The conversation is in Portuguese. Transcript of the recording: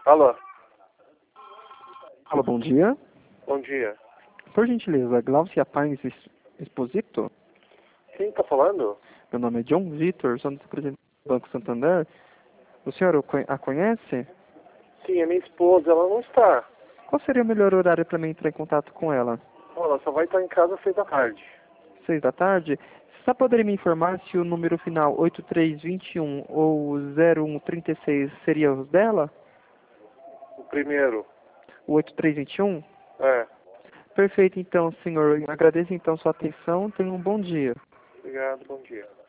Alô, Alô, bom dia. bom dia. Por gentileza, Glaucia Pines Exposito? Quem tá falando? Meu nome é John Vitor, sou vice-presidente do Banco Santander. O senhor a conhece? Sim, é minha esposa, ela não está. Qual seria o melhor horário para mim entrar em contato com ela? Bom, ela só vai estar em casa às 6 da tarde. 6 da tarde? Você só poderia me informar se o número final 8321 ou 0136 seria os dela? O primeiro. O 8321? É, Perfeito, então, senhor. Agradeço, então, sua atenção. Tenha um bom dia. obrigado, bom dia.